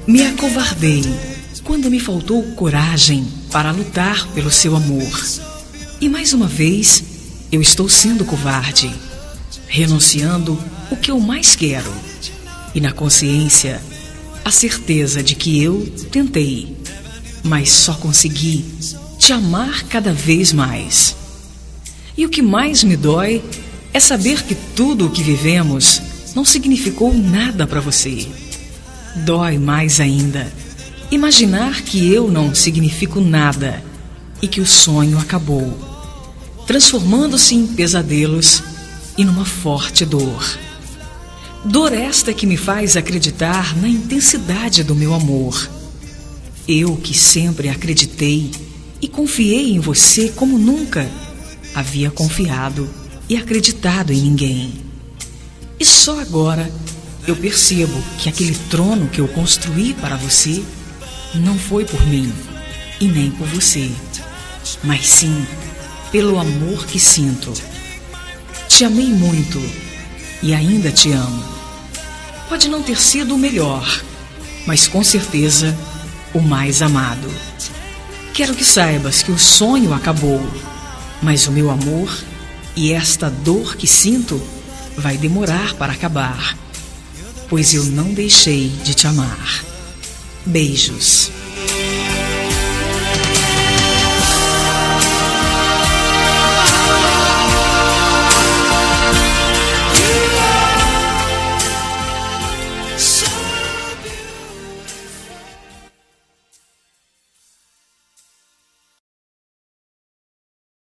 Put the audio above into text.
Me acovardei quando me faltou coragem para lutar pelo seu amor. E mais uma vez, eu estou sendo covarde, renunciando o que eu mais quero. E na consciência, a certeza de que eu tentei, mas só consegui te amar cada vez mais. E o que mais me dói é saber que tudo o que vivemos não significou nada para você. Dói mais ainda imaginar que eu não significo nada e que o sonho acabou, transformando-se em pesadelos e numa forte dor. Dor esta que me faz acreditar na intensidade do meu amor. Eu que sempre acreditei e confiei em você como nunca havia confiado e acreditado em ninguém. E só agora eu percebo que aquele trono que eu construí para você não foi por mim e nem por você, mas sim pelo amor que sinto. Te amei muito e ainda te amo. Pode não ter sido o melhor, mas com certeza o mais amado. Quero que saibas que o sonho acabou, mas o meu amor e esta dor que sinto vai demorar para acabar, pois eu não deixei de te amar. Beijos.